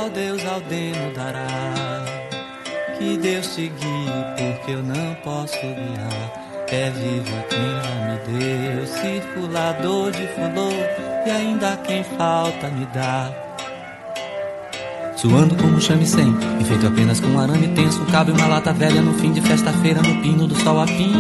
ao Deus Aldeno dará. Que Deus te guie, porque eu não posso guiar. É vivo quem já me deu, circulador de fulô, e ainda quem falta me dá. Suando como um chame-sem, enfeito apenas com arame tenso, um cabo e uma lata velha no fim de festa-feira, no pino do sol a pino.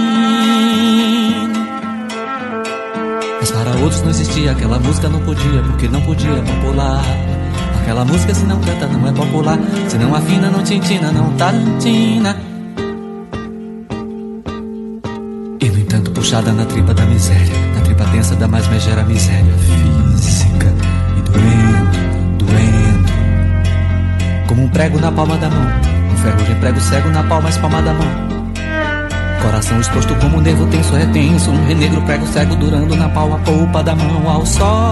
Mas para outros não existia, aquela música não podia, porque não podia popular. Aquela música se não canta não é popular, se não afina não tintina, não tarantina. E no entanto puxada na tripa da miséria, na tripa densa da mais megera miséria física, e doendo, doendo, como um prego na palma da mão, um ferro prego cego na palma, espalma da mão. Coração exposto como um nervo tenso, retenso, um renegro prego cego durando na palma, polpa da mão ao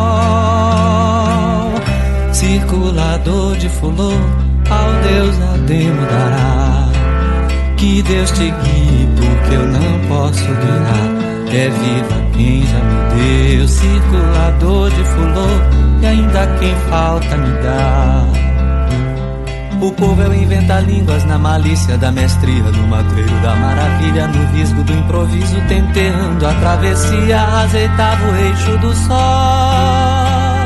sol. Circulador de fulô, ao Deus Aldeno dará. Que Deus te guie, porque eu não posso guiar. É viva quem já me deu, circulador de fulô, e ainda quem falta me dá. O povo é o inventa-línguas na malícia da mestria, no matreiro da maravilha, no visgo do improviso, tenteando a travessia, azeitava o eixo do sol.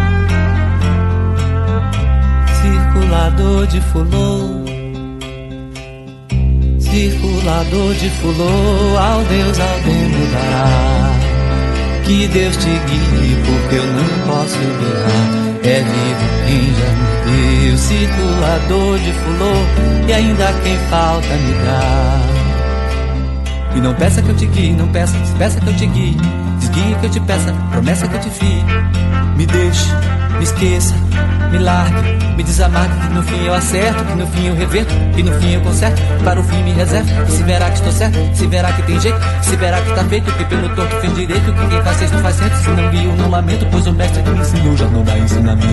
Circulador de fulô, circulador de fulô, ao Deus Aldeno dará. Que Deus te guie, porque eu não posso guiar. É vivo quem já me deu, circulador de fulô, e ainda quem falta me dá. E não peça que eu te guie, não peça, peça que eu te guie. Desguie que eu te peça, promessa que eu te fie. Me deixe, me esqueça, me largue, me desamargue, que no fim eu acerto, que no fim eu reverto, que no fim eu conserto, para o fim me reservo. E se verá que estou certo, se verá que tem jeito, se verá que tá feito, que pelo torto fez direito, que quem faz sexto faz centro, se não guio não lamento, pois o mestre que me ensinou já não dá ensinamento.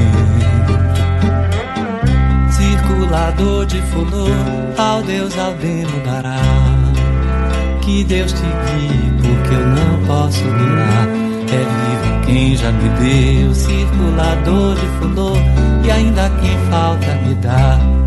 Circulador de fulô, ao Deus Aldeno dará. Que Deus te guie, porque eu não posso guiar. É vivo quem já me deu, circulador de fulô, e ainda quem falta me dá.